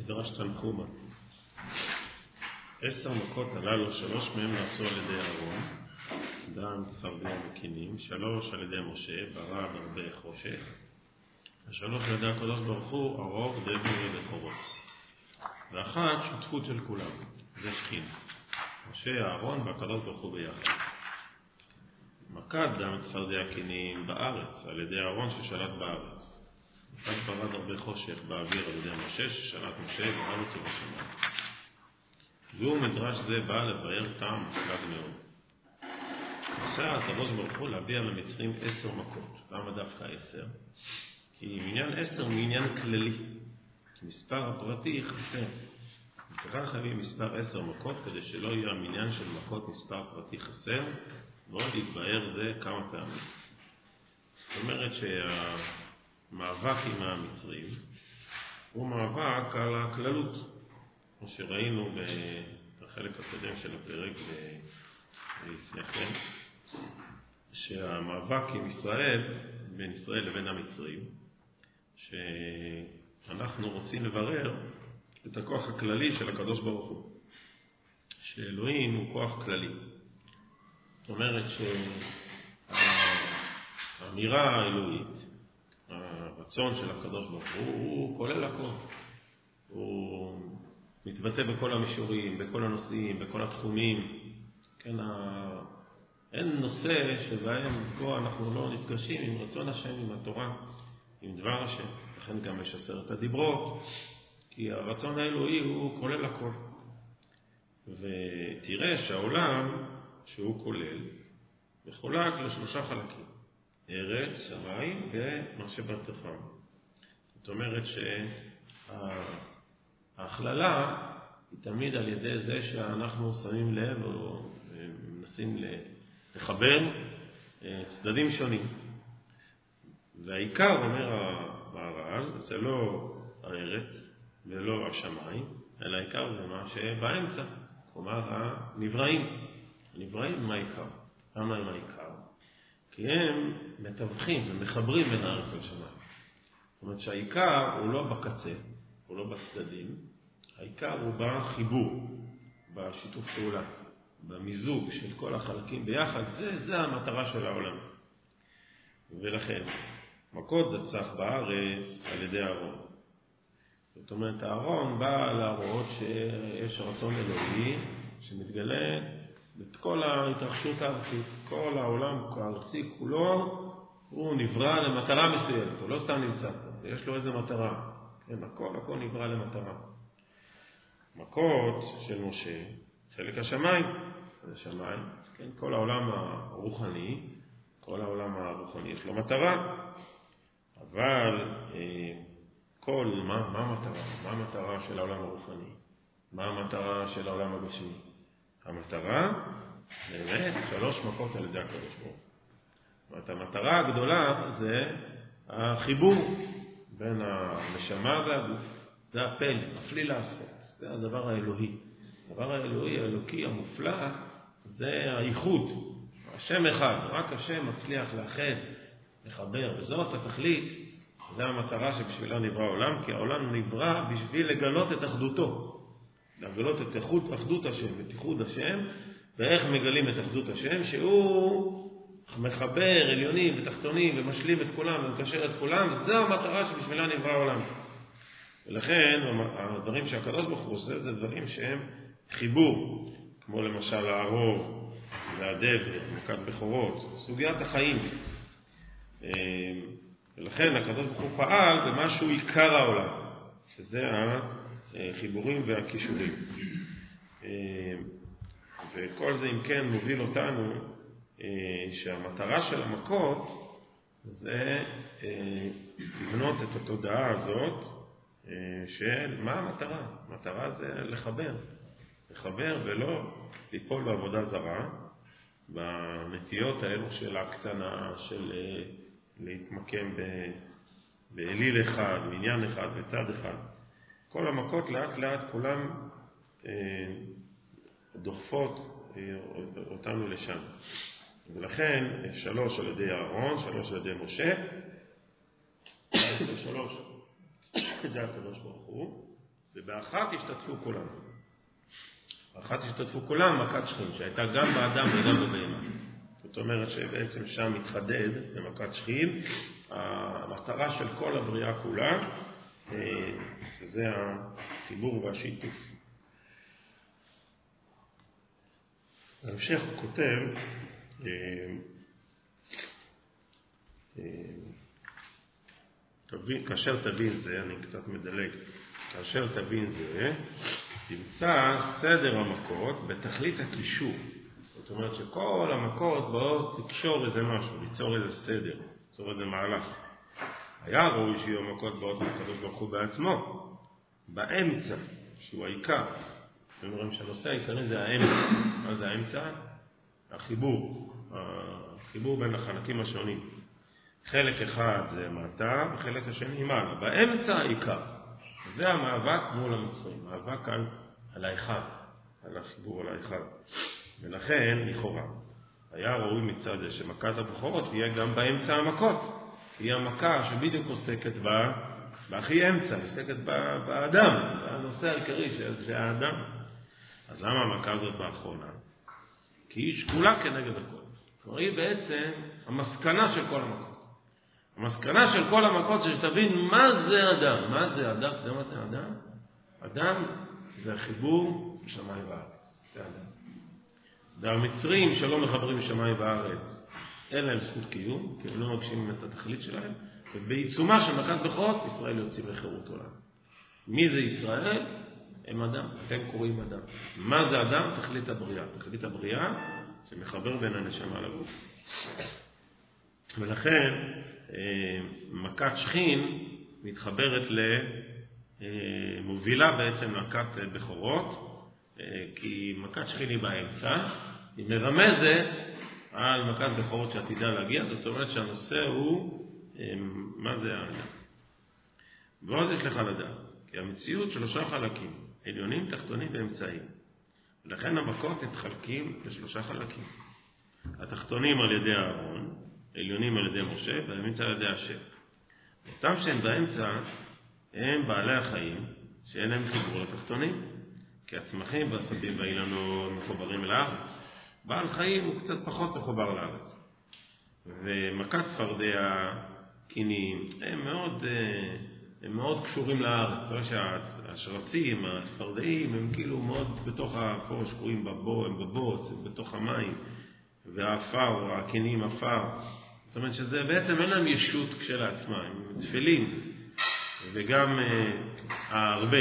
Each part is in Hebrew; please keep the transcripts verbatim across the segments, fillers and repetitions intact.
מדרש תנחומה. עשר מכות הללו, שלוש מהם נעשו על ידי אהרון, דם, צפרדע וקינים, שלוש על ידי משה, ברד, הרבה חושך, ושלוש על ידי הקדוש ברוך הוא, ארוך, דבי ובכורות. ואחת שותפות של כולם, זה שכין. משה, אהרון והקדוש ברוך הוא ביחד. מכת דם, צפרדע, קינים בארץ, על ידי אהרון ששלט בארץ. מכת ברד, הרבה חושך באוויר על ידי משה ששלט משה בארץ ובשמיים. זהו מדרש זה בא לבאר טעם מופלג מאוד. עושה הקדוש ברוך הוא להביא על המצרים עשר מכות. למה דווקא עשר? כי עניין עשר הוא עניין כללי. כי מספר הפרטי חסר. וכך חייבים מספר עשר מכות כדי שלא יהיה המניין של מכות מספר פרטי חסר, ועוד יתבאר זה כמה פעמים. זאת אומרת שהמאבק עם המצרים הוא מאבק על הכללות. כמו שראינו בחלק הקודם של הפרק לפני כן, שהמאבק עם ישראל, בין ישראל לבין המצרים, שאנחנו רוצים לברר את הכוח הכללי של הקדוש ברוך הוא. שאלוהים הוא כוח כללי. זאת אומרת שהאמירה האלוהית, הרצון של הקדוש ברוך הוא, הוא כולל הכל. הוא מתבטא בכל המישורים, בכל הנושאים, בכל התחומים. כן, ה... אין נושא שבהם פה אנחנו לא נפגשים עם רצון השם, עם התורה, עם דבר השם. לכן גם יש עשרת הדיברות, כי הרצון האלוהי הוא כולל הכל. ותראה שהעולם שהוא כולל מחולק לשלושה חלקים. ארץ, שמיים ומה שבתוכם. זאת אומרת שההכללה היא תמיד על ידי זה שאנחנו שמים לב או מנסים לחבר צדדים שונים. והעיקר, אומר המהר"ל, זה לא הארץ ולא השמיים, אלא העיקר זה מה שבאמצע. כלומר, הנבראים. הנבראים הם העיקר. למה הם העיקר? כי הם מתווכים ומחברים בין הארץ לשמיים. זאת אומרת שהעיקר הוא לא בקצה, הוא לא בצדדים, העיקר הוא בחיבור, בשיתוף פעולה, במיזוג של כל החלקים ביחד. זה, זה המטרה של העולם. ולכן, מכות דצח בארץ על ידי אהרון. זאת אומרת, אהרון בא להראות שיש רצון אלוהי שמתגלה את כל ההתרחשות הארצית. כל העולם הארצי כולו הוא נברא למטרה מסוימת, הוא לא סתם נמצא פה, יש לו איזה מטרה. כן, הכל, הכל נברא למטרה. מכות של משה, חלק השמיים, זה שמיים, כן, כל העולם הרוחני, כל העולם הרוחני יש לו מטרה, אבל אה, כל, מה, מה המטרה? מה המטרה של העולם הרוחני? מה המטרה של העולם הגשמי? המטרה, באמת, שלוש מכות על ידי הקדוש ברוך הוא. המטרה הגדולה זה החיבור בין הנשמה והגוף. זה הפל, הפליא לעשות. זה הדבר האלוהי. הדבר האלוהי, האלוקי, המופלא, זה הייחוד. השם אחד, רק השם מצליח לאחד, לחבר, וזאת התכלית. זה המטרה שבשבילה נברא העולם, כי העולם נברא בשביל לגלות את אחדותו. לגלות את אחדות, אחדות השם, את ייחוד השם, ואיך מגלים את אחדות השם, שהוא מחבר עליונים ותחתונים ומשלים את כולם ומקשר את כולם, וזו המטרה שבשבילה נברא העולם. ולכן הדברים שהקדוש ברוך הוא עושה זה דברים שהם חיבור, כמו למשל הערוב והדבר, מכת בכורות, סוגיית החיים. ולכן הקדוש ברוך הוא פעל במשהו עיקר העולם, שזה החיבורים והקישורים. וכל זה אם כן מוביל אותנו שהמטרה של המכות זה לבנות את התודעה הזאת של מה המטרה? המטרה זה לחבר. לחבר ולא ליפול בעבודה זרה, בנטיות האלו של ההקצנה, של להתמקם באליל אחד, בעניין אחד, בצד אחד. כל המכות לאט לאט כולם דוחפות אותנו לשם. ולכן שלוש על ידי אהרון, שלוש על ידי משה, ושלוש על ידי הקדוש ברוך הוא, ובאחת השתתפו כולם. באחת השתתפו כולם מכת שכין, שהייתה גם באדם וגם בבהמה. זאת אומרת שבעצם שם מתחדד במכת שכין, המטרה של כל הבריאה כולה, שזה החיבור והשיתוף. בהמשך הוא כותב, כאשר תבין זה, אני קצת מדלג, כאשר תבין זה, תמצא סדר המכות בתכלית הקישור. זאת אומרת שכל המכות באות לקשור איזה משהו, ליצור איזה סדר, ליצור איזה מהלך. היה ראוי שיהיו המכות באות לקדוש ברוך הוא בעצמו, באמצע, שהוא העיקר. אנחנו רואים שהנושא העיקרי זה האמצע. מה זה האמצע? החיבור. החיבור בין החלקים השונים. חלק אחד זה מטה, וחלק השני מעלה. באמצע העיקר. זה המאבק מול המצרים. מאבק על, על האחד, על החיבור על האחד. ולכן, לכאורה, היה ראוי מצד זה שמכת הבכורות תהיה גם באמצע המכות. היא המכה שבדיוק עוסקת בה, בהכי אמצע, עוסקת באדם, הנושא העיקרי שזה האדם. אז למה המכה הזאת באחרונה? כי היא שקולה כנגד הכל. כלומר, היא בעצם המסקנה של כל המכות. המסקנה של כל המכות זה שתבין מה זה אדם. מה זה אדם? אתה יודע מה זה אדם? אדם זה החיבור בשמיים וארץ. זה אדם. והמצרים שלא מחברים בשמיים וארץ, אין להם זכות קיום, כי הם לא מגשימים את התכלית שלהם, ובעיצומה של מכת בכורות, ישראל יוצאים לחירות עולם. מי זה ישראל? הם אדם, אתם קוראים אדם. מה זה אדם? תכלית הבריאה. תכלית הבריאה שמחבר בין הנשמה לגוף. ולכן, מכת שכין מתחברת למובילה בעצם מכת בכורות, כי מכת שכין היא באמצע, היא מרמזת על מכת בכורות שעתידה להגיע, זאת אומרת שהנושא הוא, מה זה האדם? ועוד יש לך לדעת, כי המציאות שלושה חלקים, עליונים, תחתונים ואמצעיים. ולכן המכות מתחלקים לשלושה חלקים. התחתונים על ידי אהרון, עליונים על ידי משה, והאמצע על ידי השם. אותם שהם באמצע, הם בעלי החיים, שאין להם חיבור לתחתונים. כי הצמחים והסבים והאילנות מחוברים לארץ. בעל חיים הוא קצת פחות מחובר לארץ. ומכת צפרדע, קינים, הם מאוד, הם מאוד קשורים לארץ. לא שהשרצים, הצפרדעים, הם כאילו מאוד בתוך פה שקורים בבו, הם בבוץ, הם בתוך המים. והאפר, הקינים, אפר. זאת אומרת שזה בעצם אין להם ישות כשלעצמה, הם תפלים. וגם הרבה.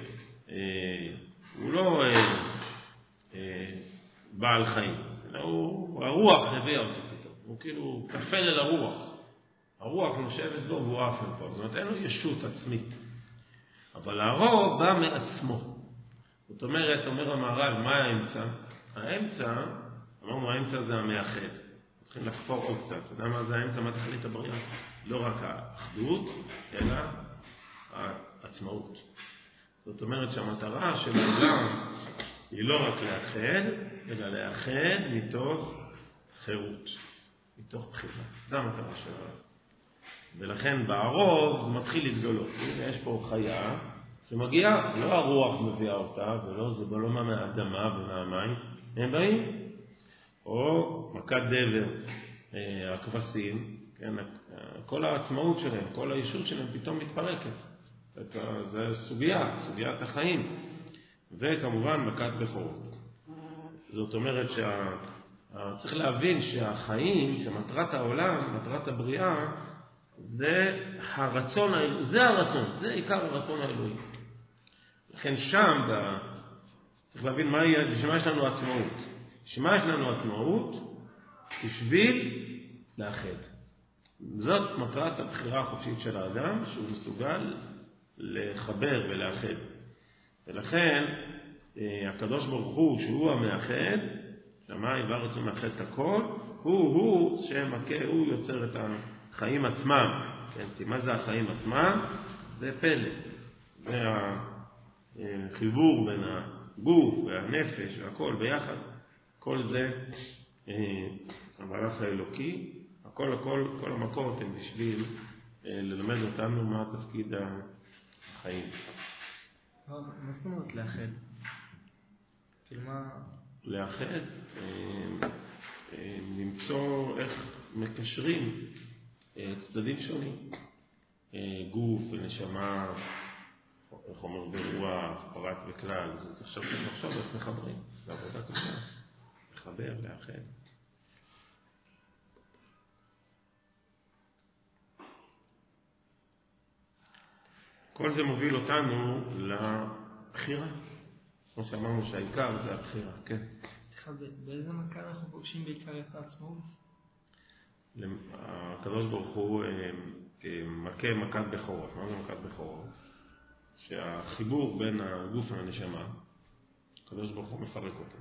הוא לא אה, אה, בעל חיים, אלא הוא, הרוח הביאה אותו פתאום. הוא כאילו תפל אל הרוח. הרוח נושבת בו והוא עף אל פה. זאת אומרת, אין לו ישות עצמית. אבל הרוב בא מעצמו. זאת אומרת, אומר המהר"ל, מה האמצע? האמצע, אמרנו, האמצע זה המאחד. צריכים לחפור עוד קצת. אתה יודע מה זה האמצע? מה תכלית הבריאה? לא רק האחדות, אלא העצמאות. זאת אומרת שהמטרה של העולם היא לא רק לאחד, אלא לאחד מתוך חירות, מתוך בחירה. זו המטרה של העולם. ולכן בערוב זה מתחיל להתגלות. יש פה חיה שמגיעה, לא הרוח מביאה אותה, ולא זה לא מהאדמה ומהמים, הם באים. או מכת דבר, הכבשים, כן, כל העצמאות שלהם, כל הישות שלהם פתאום מתפרקת. זה סוגיה, סוגיית החיים. וכמובן מכת בכורות. זאת אומרת שצריך להבין שהחיים, שמטרת העולם, מטרת הבריאה, זה הרצון, זה הרצון, זה עיקר הרצון האלוהי. לכן שם, צריך להבין מה שמה יש לנו עצמאות. שמה יש לנו עצמאות? בשביל לאחד. זאת מטרת הבחירה החופשית של האדם, שהוא מסוגל לחבר ולאחד. ולכן, הקדוש ברוך הוא, שהוא המאחד, שמיים וארץ הוא מאחד את הכל, הוא, הוא שמכה, הוא יוצר את החיים עצמם. כן, כי מה זה החיים עצמם? זה פלא. זה החיבור בין הגוף והנפש והכל ביחד. כל זה המהלך האלוקי. הכל, הכל, כל המקורות הם בשביל ללמד אותנו מה תפקיד החיים. מה זאת אומרת לאחד? כאילו מה... לאחד, למצוא איך מקשרים צדדים שונים, גוף ונשמה, חומר ברוח, פרט וכלל. זה עכשיו צריך לחשוב איך מחברים, זה עבודה קשה, לחבר, לאחד. כל זה מוביל אותנו לבחירה. כמו שאמרנו שהעיקר זה הבחירה, כן. באיזה מכה אנחנו פוגשים בעיקר את העצמאות? הקדוש ברוך הוא מכה מכת בכורות. מה זה מכת בכורות? שהחיבור בין הגוף והנשמה, הקדוש ברוך הוא מפרק אותו.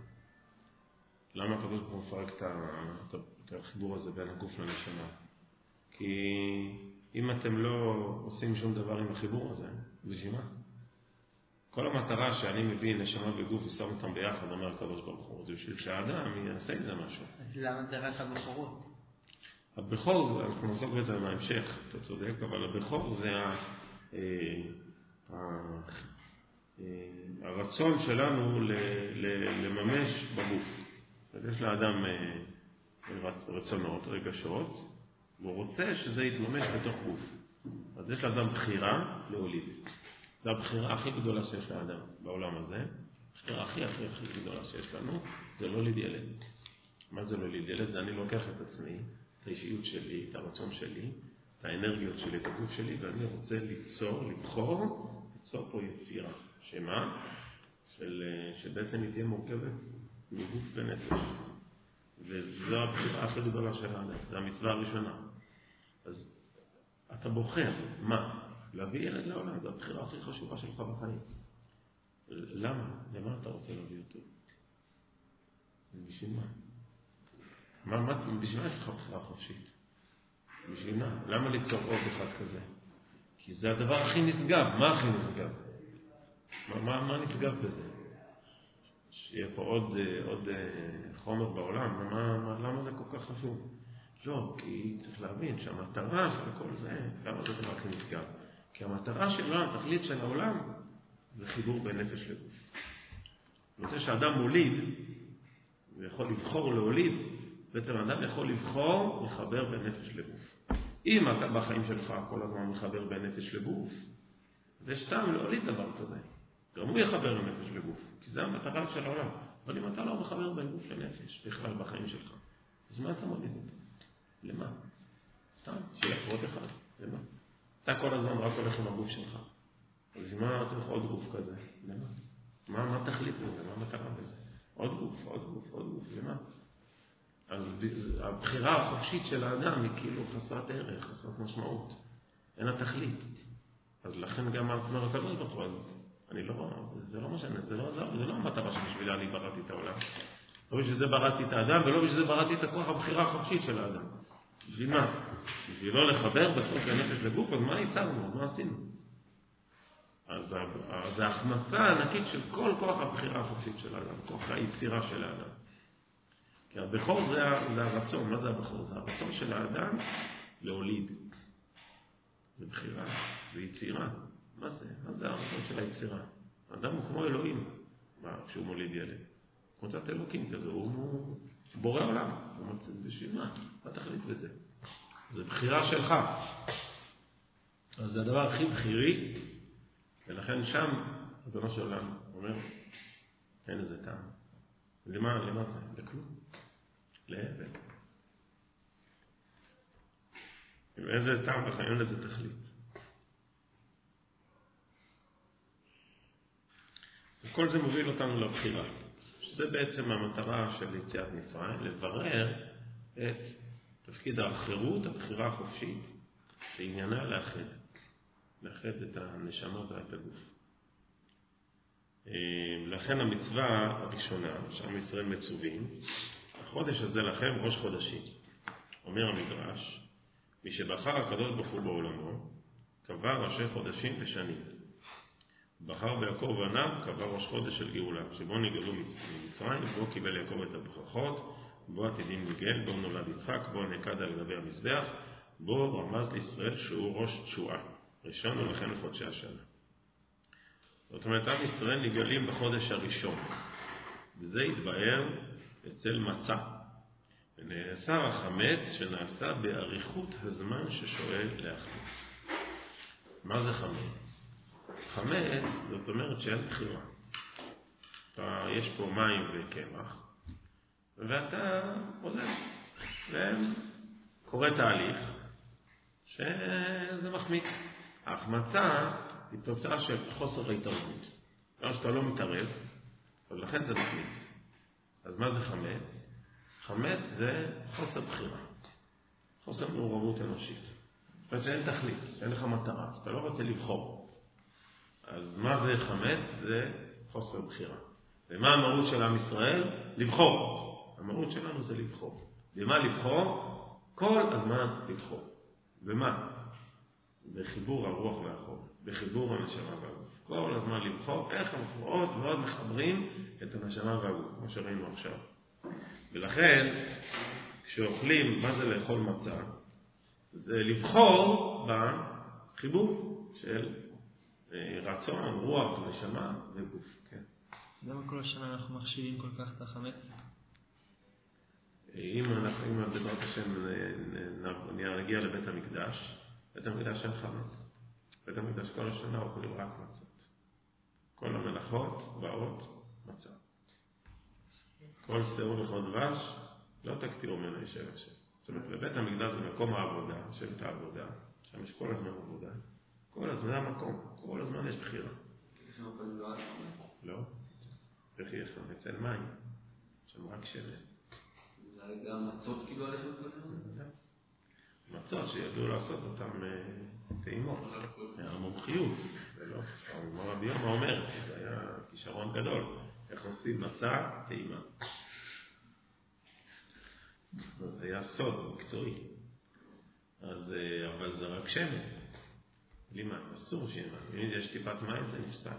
למה הקדוש ברוך הוא מפרק את החיבור הזה בין הגוף לנשמה? כי אם אתם לא עושים שום דבר עם החיבור הזה, בשביל מה? כל המטרה שאני מביא נשמה וגוף ושם אותם ביחד, אומר הקדוש ברוך הוא, זה בשביל שהאדם יעשה עם זה משהו. אז למה זה רק הבכורות? הבכור, אנחנו נעסוק בזה בהמשך, אתה צודק, אבל הבכור זה ה, אה, ה, אה, הרצון שלנו ל, ל, לממש בגוף. יש לאדם אה, רצונות, רגשות, והוא רוצה שזה יתממש בתוך גוף. אז יש לאדם בחירה להוליד. זו הבחירה הכי גדולה שיש לאדם בעולם הזה. הבחירה הכי הכי הכי גדולה שיש לנו, זה לא ליד ילד. מה זה לא ליד ילד? זה אני לוקח את עצמי, את האישיות שלי, את הרצון שלי, את האנרגיות שלי, את הגוף שלי, ואני רוצה ליצור, לבחור, ליצור פה יצירה. שמה? של, שבעצם היא תהיה מורכבת מגוף ונפש. וזו הבחירה הכי גדולה של האדם. זו המצווה הראשונה. אז אתה בוחר, מה? להביא ילד לעולם, זו הבחירה הכי חשובה שלך בחיים. למה? למה אתה רוצה להביא אותו? בשביל מה? מה, מה, בשביל מה יש לך בחירה חופשית? בשביל מה? למה ליצור עוד אחד כזה? כי זה הדבר הכי נשגב. מה הכי נשגב? מה, מה, מה נשגב בזה? שיהיה פה עוד, עוד חומר בעולם, מה, מה, למה זה כל כך חשוב? לא, כי צריך להבין שהמטרה של כל זה, למה זה דבר הכי נשגב? כי המטרה שלו, התכלית של העולם, זה חיבור בין נפש לגוף. אני רוצה שאדם מוליד, ויכול לבחור להוליד, בעצם האדם יכול לבחור לחבר בין נפש לגוף. אם אתה בחיים שלך כל הזמן מחבר בין נפש לגוף, זה סתם להוליד דבר כזה. גם הוא יחבר בין נפש לגוף, כי זה המטרה של העולם. אבל אם אתה לא מחבר בין גוף לנפש, בכלל בחיים שלך, אז מה אתה מוליד אותו? למה? סתם, שיהיה עוד אחד. למה? אתה כל הזמן רק הולך עם הגוף שלך. אז מה צריך עוד גוף כזה? למה? מה, מה תחליט בזה? מה המטרה בזה? עוד גוף, עוד גוף, עוד גוף. למה? אז הבחירה החופשית של האדם היא כאילו חסרת ערך, חסרת משמעות. אין התכלית. אז לכן גם אומר הקדוש ברוך הוא, אני לא, זה, זה לא משנה, זה לא, זה, זה לא המטרה שבשבילה אני בראתי את העולם. לא בשביל זה בראתי את האדם, ולא בשביל זה בראתי את הכוח הבחירה החופשית של האדם. בשביל מה? בשביל לא לחבר בסוף לנפש לגוף, אז מה ייצרנו? מה עשינו? אז זה ההכנסה הענקית של כל כוח הבחירה החופשית של האדם, כוח היצירה של האדם. כי הבכור זה, זה הרצון. מה זה הבכור? זה הרצון של האדם להוליד. זה בחירה, זה יצירה. מה זה? מה זה הרצון של היצירה? האדם הוא כמו אלוהים, כשהוא מוליד ילד. קבוצת אלוקים כזה, הוא בורא עולם. הוא מצא בשביל מה? מה תחליט בזה? זה בחירה שלך. אז זה הדבר הכי בחירי, ולכן שם, אדונו של עולם אומר, אין איזה טעם. למה, למה זה? לכלום. להבל. איזה טעם לך, אין לזה תכלית. וכל זה מוביל אותנו לבחירה. שזה בעצם המטרה של יציאת מצרים, לברר את תפקיד האחרות, הבחירה החופשית, שעניינה לאחד. לאחד את הנשמה ואת הגוף. לכן המצווה הראשונה, שעם ישראל מצווים, החודש הזה לכם ראש חודשים. אומר המדרש, מי שבחר הקדוש ברוך הוא בעולמו, קבע ראשי חודשים ושנים. בחר ביעקב בניו, קבע ראש חודש של גאולה, שבו נגאלו ממצרים, בו קיבל יעקב את הברכות, בו עתידים ניגל, בו נולד יצחק, בו נעקד על גבי המזבח, בו רמז לישראל שהוא ראש תשועה, ראשון ולכן לחודשי השנה. זאת אומרת, עם ישראל נגלים בחודש הראשון. וזה התבאר אצל מצה. ונאסר החמץ שנעשה באריכות הזמן ששואל להחמיץ. מה זה חמץ? חמץ זאת אומרת שאין בחירה. יש פה מים וקמח, ואתה עוזב. וקורה תהליך שזה מחמיץ. ההחמצה היא תוצאה של חוסר ההתערבות. כלומר שאתה לא מתערב, ולכן זה מחמיץ. אז מה זה חמץ? חמץ זה חוסר בחירה. חוסר מעורבות אנושית. זאת אומרת שאין תכלית, אין לך מטרה, אתה לא רוצה לבחור. אז מה זה חמץ? זה חוסר בחירה. ומה המהות של עם ישראל? לבחור. המהות שלנו זה לבחור. במה לבחור? כל הזמן לבחור. במה? בחיבור הרוח והחול. בחיבור הנשמה והגוף. כל הזמן לבחור איך אנחנו עוד ועוד מחברים את הנשמה והגוף, כמו שראינו עכשיו. ולכן, כשאוכלים, מה זה לאכול מצה? זה לבחור בחיבור של רצון, רוח, נשמה וגוף. כן. למה כל השנה אנחנו מחשיבים כל כך את החמץ? אם אנחנו, אם בעזרת השם נגיע לבית המקדש, בית המקדש אין חמץ. בית המקדש כל השנה אוכלים רק מצות. כל המלאכות באות מצה. כל שעור וכל דבש לא תקטירו ממנו ישב השם. זאת אומרת, בבית המקדש זה מקום העבודה, שבט העבודה, שם יש כל הזמן עבודה. כל הזמן זה המקום, כל הזמן יש בחירה. לא? איך יש חמץ? אין מים. שם רק שמן. זה גם מצות כאילו הלכת בגלל? מצות שידעו לעשות אותם טעימות. המומחיות. ולא, רבי יומא אומרת, זה היה כישרון גדול. איך עושים מצה טעימה. זה היה סוד מקצועי. אז, אבל זה רק שמן. בלי מים, אסור שיהיה מים. אם יש טיפת מים זה נפסק.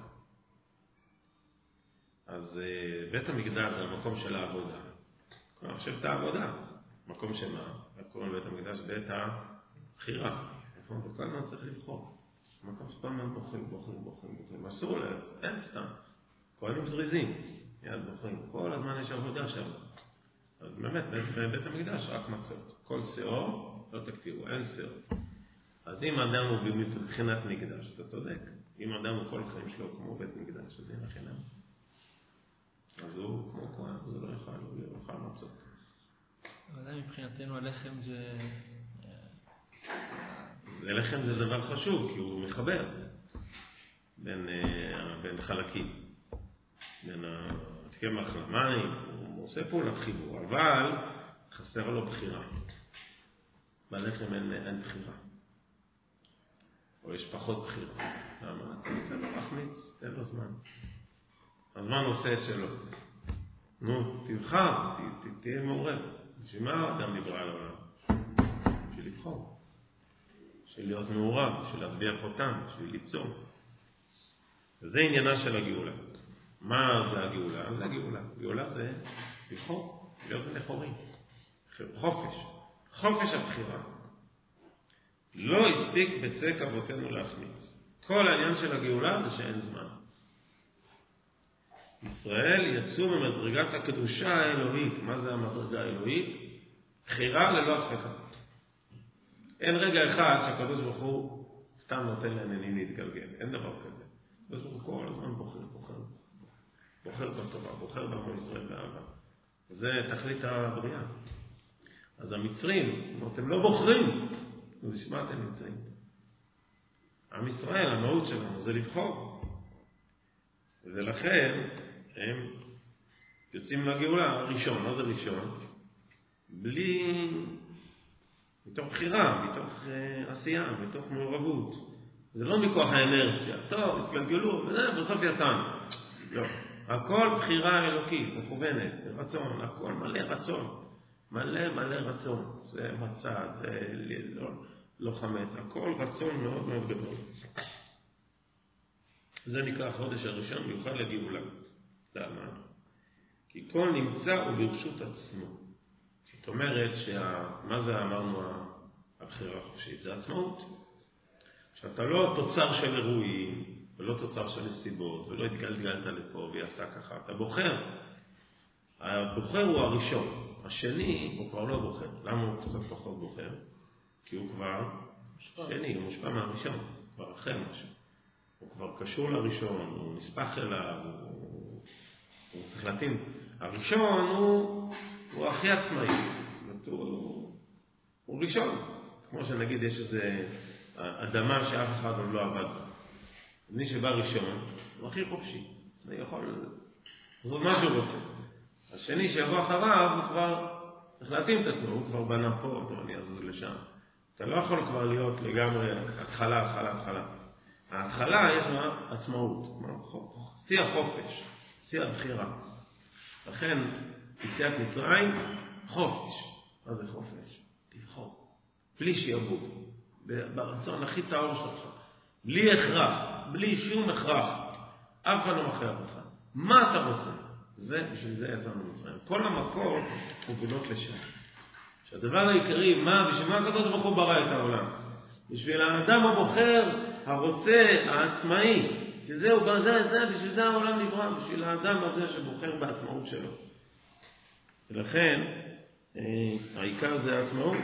אז בית המקדש זה המקום של העבודה. כלומר, שבט העבודה. מקום שמה? קוראים בית המקדש בית הבחירה. וכל הזמן צריך לבחור. מקום שכל הזמן בוחרים, בוחרים, בוחרים, בוחרים. אסור לב, אין סתם. כהנים זריזים, יד בוחרים. כל הזמן יש עבודה שם. אז באמת, בבית המקדש רק מצות. כל שעור, לא תקטירו, אין שעור. אז אם אדם הוא מבחינת מקדש, אתה צודק. אם אדם הוא כל החיים שלו כמו בית מקדש, אז אין חינם. אז הוא כמו כהן, זה לא יוכל, הוא לא יוכל מצות. אבל מבחינתנו הלחם זה... הלחם זה דבר חשוב, כי הוא מחבר בין, בין חלקים. בין הקמח למים, הוא עושה פעולת חיבור, אבל חסר לו בחירה. בלחם אין, אין בחירה. או יש פחות בחירה. למה? תן לו להחמיץ, תן לו זמן. הזמן עושה את שלו. נו, תבחר, ת, ת, תהיה מעורב. בשביל מה אדם דיברה על העולם? בשביל לבחור. בשביל להיות מעורב, בשביל להטביע חותם, בשביל ליצור. וזה עניינה של הגאולה. מה זה הגאולה? זה הגאולה. גאולה זה לבחור, להיות בני חורים. חופש. חופש הבחירה. לא הספיק בצק אבותינו להחמיץ. כל העניין של הגאולה זה שאין זמן. ישראל יצאו ממדרגת הקדושה האלוהית. מה זה המדרגה האלוהית? בחירה ללא הפסקה. אין רגע אחד שהקדוש ברוך הוא סתם נותן לעניינים להתגלגל. אין דבר כזה. הקדוש ברוך הוא כל הזמן בוחר, בוחר, בוחר בטובה, בוחר בעמו ישראל באהבה. זה תכלית הבריאה. אז המצרים, אתם לא בוחרים, ובשביל מה אתם נמצאים? עם ישראל, המהות שלנו זה לבחור. ולכן הם יוצאים לגאולה הראשון. מה זה ראשון? בלי, מתוך בחירה, מתוך uh, עשייה, מתוך מעורבות. זה לא מכוח האנרציה. טוב, התגלגלו, וזה, בסוף יצאנו. לא. הכל בחירה אלוקית, מכוונת, רצון, הכל מלא רצון. מלא מלא רצון. זה מצע, זה לא, לא חמץ. הכל רצון מאוד מאוד גדול. זה נקרא החודש הראשון מיוחד לגאולה. למה? כי כל נמצא הוא ברשות עצמו. זאת אומרת, שה... מה זה אמרנו הבחירה החופשית? זה עצמאות. שאתה לא תוצר של אירועים, ולא תוצר של נסיבות, ולא התגלגלת לפה ויצא ככה. אתה בוחר. הבוחר הוא הראשון. השני הוא כבר לא בוחר. למה הוא קצת פחות בוחר? כי הוא כבר שני, הוא מושפע מהראשון, כבר אחר משהו. הוא כבר קשור לראשון, הוא נספח אליו, הוא, הוא צריך להתאים. הראשון הוא, הוא הכי עצמאי. הוא, הוא ראשון. כמו שנגיד יש איזה אדמה שאף אחד עוד לא עבד בה. מי שבא ראשון, הוא הכי חופשי. עצמאי יכול לעשות מה שהוא רוצה. השני שיבוא אחריו, הוא כבר צריך להתאים את עצמו, הוא כבר בנה פה, טוב, אני אזוז לשם. אתה לא יכול כבר להיות לגמרי התחלה, התחלה, התחלה. ההתחלה יש לה עצמאות, שיא החופש, שיא הבחירה. לכן, יציאת מצרים, חופש. מה זה חופש? לבחור. בלי שיעבוד. ברצון הכי טהור שלך. בלי הכרח, בלי שום הכרח. אף אחד לא מכריח אותך. מה אתה רוצה? זה, בשביל זה יצאנו מצרים. כל המקור מובילות לשם. שהדבר העיקרי, מה, בשביל מה הקדוש ברוך הוא ברא את העולם? בשביל האדם הבוחר, הרוצה, העצמאי, שזהו, זה, זה, בשביל זה העולם נברא, בשביל האדם הזה שבוחר בעצמאות שלו. ולכן, העיקר זה העצמאות,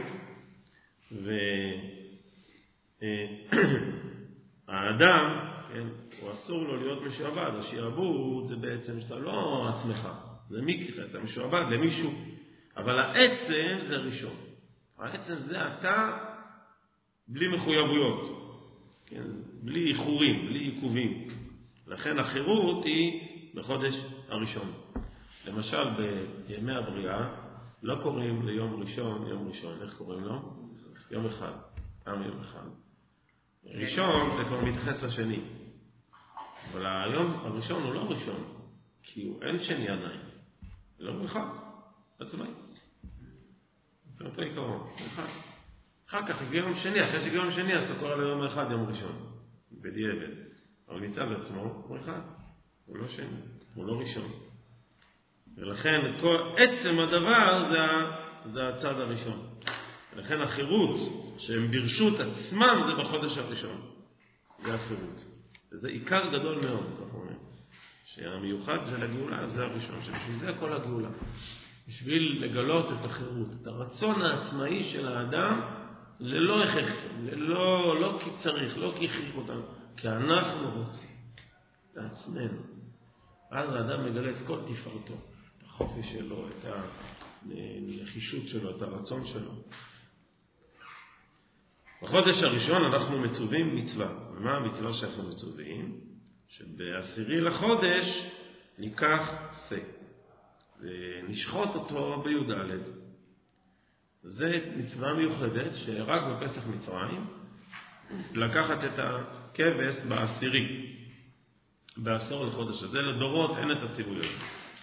והאדם, כן, הוא אסור לו להיות משועבד. השעבוד זה בעצם שאתה לא עצמך, זה מיקרא, אתה משועבד למישהו. אבל העצם זה ראשון. העצם זה אתה בלי מחויבויות, כן? בלי איחורים, בלי עיכובים. לכן החירות היא בחודש הראשון. למשל בימי הבריאה לא קוראים ליום ראשון יום ראשון. איך קוראים לו? יום אחד. עם יום אחד. ראשון זה כבר מתייחס לשני. אבל היום הראשון הוא לא ראשון, כי הוא אין שני עדיין. לא אחד. עצמאי. זה אותו עיקרון. אחד. אחר כך הגיע יום שני, אחרי שהגיע יום שני, אז אתה קורא ליום אחד יום ראשון. בדיעבד. אבל ניצב לעצמו, הוא אחד. הוא לא שני. הוא לא ראשון. ולכן כל עצם הדבר זה, זה הצד הראשון. ולכן החירות שהם ברשות עצמם זה בחודש הראשון. זה החירות. וזה עיקר גדול מאוד, כך אומרים. שהמיוחד של הגאולה זה הראשון. שבשביל זה כל הגאולה. בשביל לגלות את החירות, את הרצון העצמאי של האדם, ללא הכרח, ללא, לא כי צריך, לא כי הכריח אותנו, כי אנחנו רוצים, לעצמנו. אז האדם מגלה את כל תפארתו, את החופש שלו, את הנחישות שלו, את הרצון שלו. בחודש הראשון אנחנו מצווים מצווה. ומה המצווה שאנחנו מצווים? שבעשירי לחודש ניקח שא. ונשחוט אותו בי"ד. זה מצווה מיוחדת שרק בפסח מצרים לקחת את הכבש בעשירי, בעשור לחודש הזה. לדורות אין את הציווי הזה.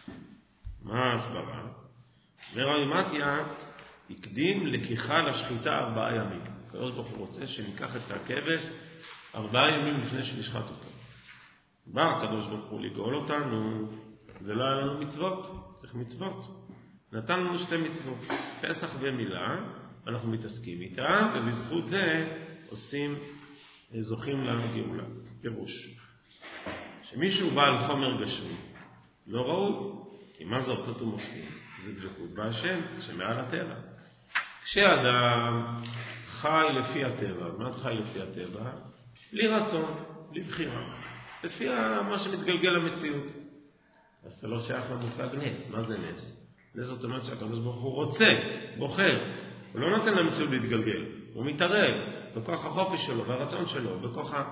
מה הסברה? ורבי מתיה הקדים לקיחה לשחיטה ארבעה ימים. הקדוש ברוך הוא רוצה שניקח את הכבש ארבעה ימים לפני שנשחט אותו. בא הקדוש ברוך הוא לגאול אותנו, ולא היה לנו מצוות. צריך מצוות. נתן לנו שתי מצוות, פסח ומילה, אנחנו מתעסקים איתה, ובזכות זה עושים, זוכים לגאולה. פירוש. שמישהו בא על חומר גשמי, לא ראו, כי מה זה אותות ומופתים? זה דבקות בהשם, שמעל הטבע. כשאדם חי לפי הטבע, מה חי לפי הטבע? בלי רצון, בלי בחירה. לפי מה שמתגלגל למציאות. אז אתה לא שייך למושג נס. מה זה נס? נס זאת אומרת שהקדוש ברוך הוא רוצה, בוחר. הוא לא נותן למציאות להתגלגל. הוא מתערב בכוח החופש שלו והרצון שלו, בכוח ה...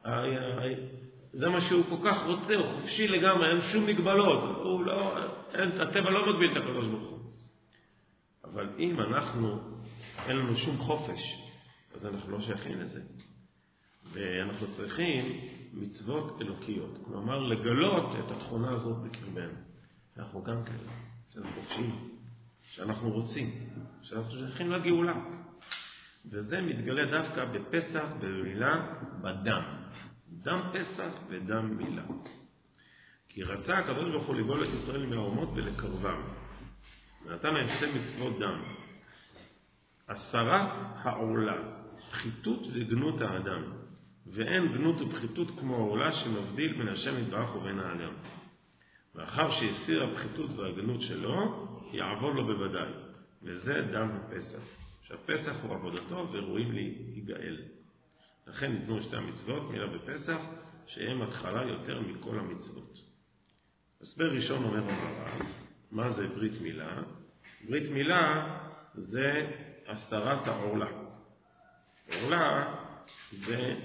זה מה שהוא כל כך רוצה, הוא חופשי לגמרי, אין שום מגבלות. הוא לא... אין... הטבע לא מגביל את הקדוש ברוך הוא. אבל אם אנחנו, אין לנו שום חופש, אז אנחנו לא שייכים לזה. ואנחנו צריכים מצוות אלוקיות. כלומר, לגלות את התכונה הזאת בקרבנו. אנחנו גם כאלה, שאנחנו חופשיים, שאנחנו רוצים, שאנחנו שייכים לגאולה. וזה מתגלה דווקא בפסח, במילה, בדם. דם פסח ודם מילה. כי רצה הקדוש ברוך הוא לגאול את ישראל מהאומות ולקרבם. ונתן להם שתי מצוות דם. הסרת העולה, פחיתות וגנות האדם. ואין גנות ופחיתות כמו העולה שמבדיל בין השם יתברך ובין האדם. ואחר שהסיר הפחיתות והגנות שלו, יעבור לו בוודאי. וזה דם הפסח. שהפסח הוא עבודתו וראויים להיגאל. לכן ניתנו שתי המצוות, מילה בפסח, שהם התחלה יותר מכל המצוות. הסבר ראשון אומר הרב, מה זה ברית מילה? ברית מילה זה הסרת העורלה. עורלה זה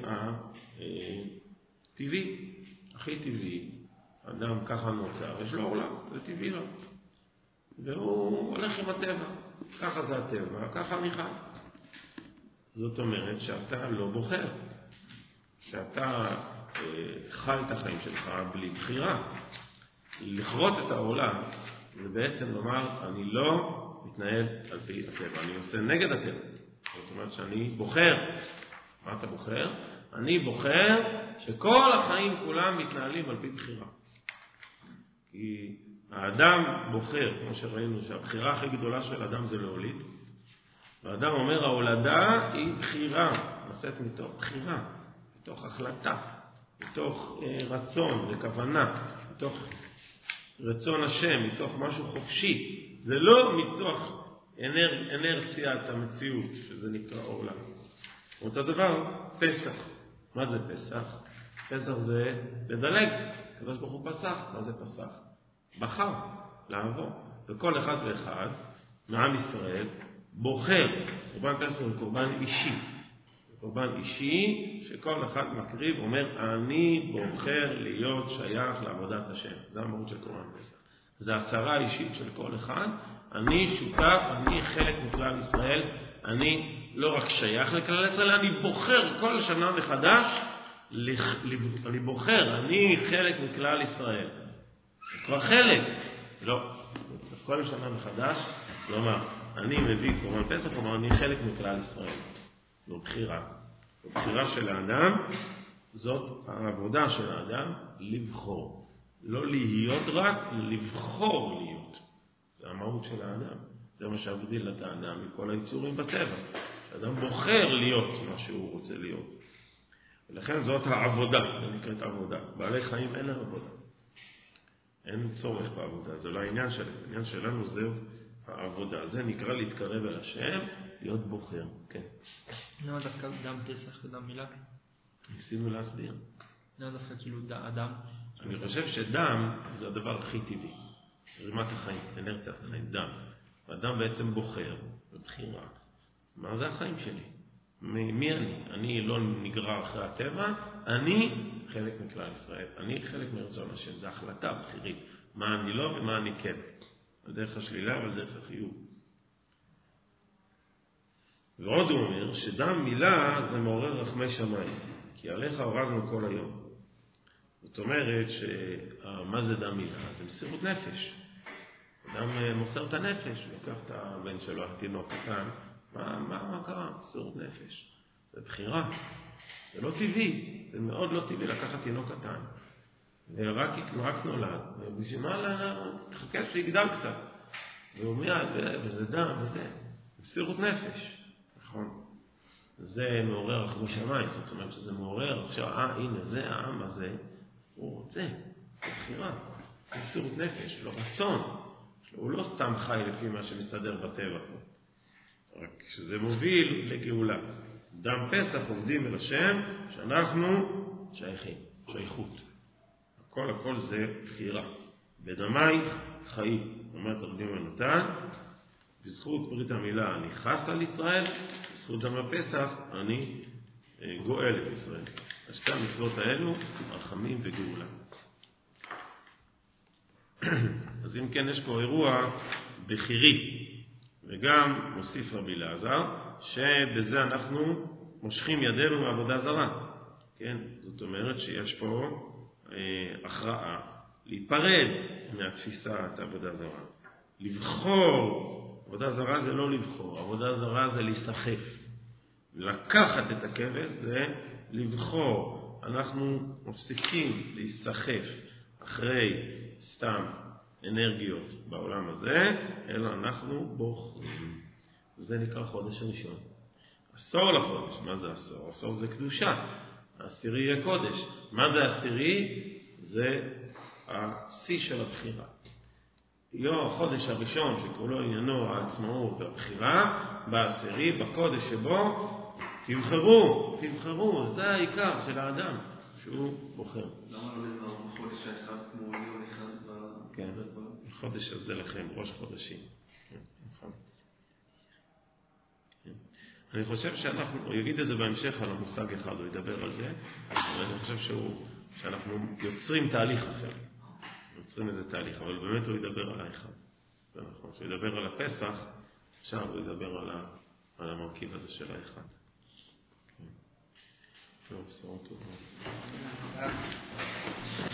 הטבעי, הכי טבעי. אדם ככה נוצר, יש לו עורלה, זה טבעי לו. והוא הולך עם הטבע. ככה זה הטבע, ככה אני חי. זאת אומרת שאתה לא בוחר. שאתה אה, חי את החיים שלך בלי בחירה. לכרות את העולה זה בעצם לומר, אני לא מתנהל על פי הטבע, אני עושה נגד הטבע. זאת אומרת שאני בוחר. מה אתה בוחר? אני בוחר שכל החיים כולם מתנהלים על פי בחירה. כי האדם בוחר, כמו שראינו, שהבחירה הכי גדולה של האדם זה להוליד. והאדם אומר, ההולדה היא בחירה, נעשית מתוך בחירה, מתוך החלטה, מתוך אה, רצון וכוונה, מתוך רצון השם, מתוך משהו חופשי. זה לא מתוך אנר, אנרציית המציאות, שזה נקרא עולם. אותו דבר, פסח. מה זה פסח? פסח זה לדלג. הקדוש ברוך הוא פסח. מה זה פסח? בחר לעבור. וכל אחד ואחד מעם ישראל בוחר. קורבן פסח הוא קורבן אישי. קורבן אישי שכל אחד מקריב אומר, אני בוחר להיות שייך לעבודת השם. זה המהות של קורבן פסח. זה הצהרה אישית של כל אחד. אני שותף, אני חלק מכלל ישראל. אני לא רק שייך לכלל ישראל, אני בוחר כל שנה מחדש, אני בוחר, אני חלק מכלל ישראל. כבר חלק. לא. כל שנה מחדש, כלומר, אני מביא קורבן פסח, כלומר, אני חלק מכלל ישראל. זו בחירה. הבחירה של האדם, זאת העבודה של האדם, לבחור. לא להיות רק, לבחור להיות. זה המהות של האדם. זה מה שהבדיל את האדם מכל היצורים בטבע. האדם בוחר להיות מה שהוא רוצה להיות. ולכן זאת העבודה, זה נקראת עבודה. בעלי חיים אין עבודה. אין צורך בעבודה, זה לא העניין שלנו. העניין שלנו זהו העבודה. זה נקרא להתקרב אל השם, להיות בוחר. כן. למה דווקא דם פסח ודם מילה? ניסינו להסביר. למה דווקא כאילו אדם? אני חושב שדם זה הדבר הכי טבעי. זרימת החיים, אנרציית החיים, דם. האדם בעצם בוחר בבחירה. מה זה החיים שלי? מי, מי אני? אני לא נגרר אחרי הטבע, אני חלק מכלל ישראל. אני חלק מרצון השם. זו החלטה בחירית. מה אני לא ומה אני כן. על דרך השלילה ועל דרך החיוב. ועוד הוא אומר שדם מילה זה מעורר רחמי שמיים. כי עליך הורגנו כל היום. זאת אומרת שמה זה דם מילה? זה מסירות נפש. אדם מוסר את הנפש, לוקח את הבן שלו, התינוק קטן, מה, מה, מה קרה? מסירות נפש. זה בחירה. זה לא טבעי, זה מאוד לא טבעי לקחת תינוק קטן. ורק, רק נולד, ובשביל מה תחכה שיגדל קצת. והוא מיד, וזה דם, וזה. מסירות נפש. נכון. זה מעורר רחמי שמיים, זאת אומרת שזה מעורר, עכשיו, אה, הנה, זה העם הזה, הוא רוצה, זה בחירה. מסירות נפש, לא רצון. הוא לא סתם חי לפי מה שמסתדר בטבע פה. רק שזה מוביל לגאולה. דם פסח עובדים אל השם שאנחנו שייכים, שייכות. הכל הכל זה בחירה. בדמייך חיים. אומר תרגיל מנתן, בזכות ברית המילה אני חס על ישראל, בזכות דם הפסח אני גואל את ישראל. השתי המצוות האלו, רחמים וגאולה. אז אם כן, יש פה אירוע בחירי, וגם מוסיף רבי אלעזר, שבזה אנחנו מושכים ידינו מעבודה זרה. כן? זאת אומרת שיש פה אה, הכרעה, להיפרד מהתפיסת עבודה זרה. לבחור, עבודה זרה זה לא לבחור, עבודה זרה זה להיסחף. לקחת את הכבד זה לבחור. אנחנו מפסיקים להיסחף אחרי סתם אנרגיות בעולם הזה, אלא אנחנו בוחרים. זה נקרא חודש הראשון. עשור לחודש, מה זה עשור? עשור זה קדושה. העשירי יהיה קודש. מה זה העשירי? זה השיא של הבחירה. יום החודש הראשון שכולו עניינו העצמאות והבחירה, בעשירי, בקודש שבו, תבחרו, תבחרו, זה העיקר של האדם, שהוא בוחר. למה לא לדבר בחודש האחד כמו יום אחד ב... כן, בחודש הזה לכם, ראש חודשים. נכון. אני חושב שאנחנו, הוא יגיד את זה בהמשך על המושג אחד, הוא ידבר על זה, אבל אני חושב שהוא, שאנחנו יוצרים תהליך אחר. יוצרים איזה תהליך, אבל באמת הוא ידבר על האחד. זה נכון, שהוא ידבר על הפסח, עכשיו הוא ידבר על, ה, על המרכיב הזה של האחד. טוב, בשורות טובות.